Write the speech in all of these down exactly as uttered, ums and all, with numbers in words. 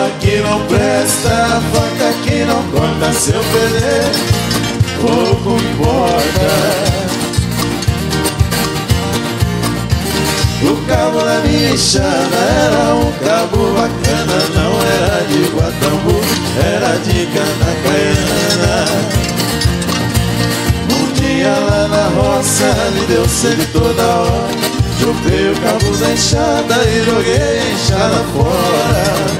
Bala que não presta, faca que não corta. Se eu perder, pouco importa. O cabo da minha enxada era um cabo bacana. Não era de guatambu, era de cana caiana. Um dia lá na roça me deu sede toda hora. Chupei o cabo da enxada e joguei a enxada fora.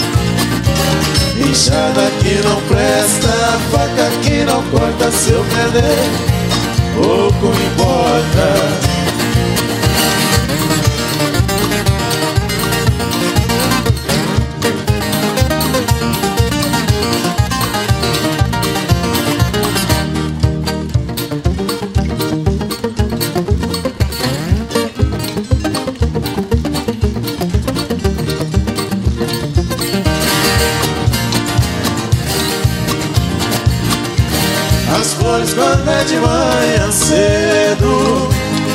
Enxada que não presta, faca que não corta. Se eu perder, pouco importa. As flores quando é de manhã cedo,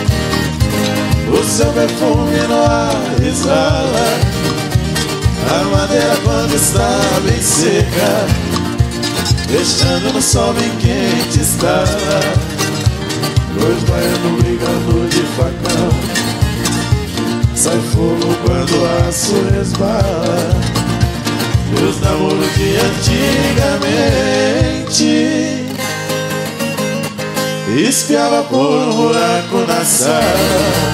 o seu perfume no ar exala. A madeira quando está bem seca, deixando no sol bem quente estala. Dois baianos brigando de facão, sai fogo quando o aço resbala. E os namoros de antigamente espiava por um buraco na sala.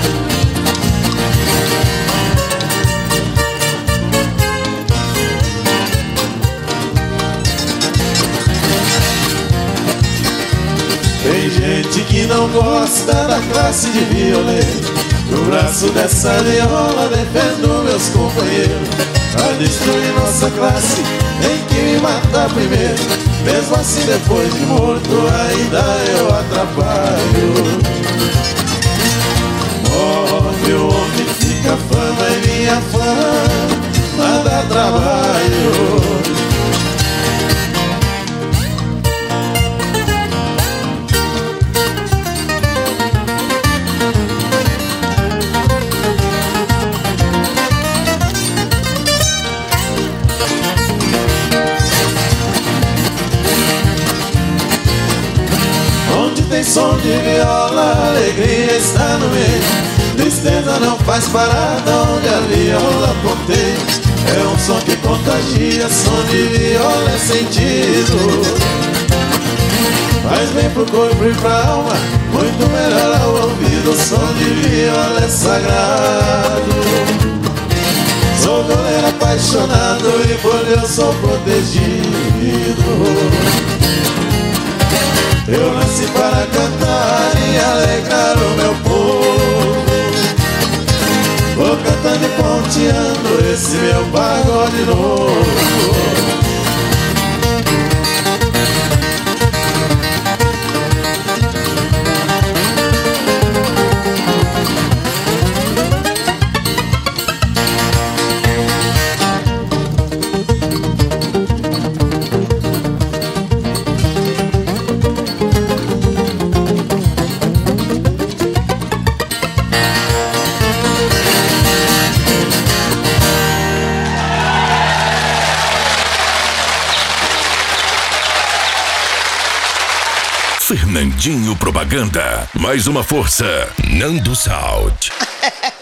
Tem gente que não gosta da classe de violento. No braço dessa viola defendo meus companheiros. Pra destruir nossa classe tem que me matar primeiro. Mesmo assim depois de morto ainda eu atrapalho. Morre o homem, fica fama e minha fama dá trabalho. Tem som de viola, alegria está no meio. Tristeza não faz parada onde a viola ponteia. É um som que contagia, som de viola é sentido. Faz bem pro corpo e pra alma, muito melhor ao ouvido. O som de viola é sagrado. Sou goleiro apaixonado e por Deus sou protegido. Eu nasci para cantar e alegrar o meu povo. Vou cantando e ponteando esse meu pagode novo. Fernandinho Propaganda. Mais uma força. Nando Sound.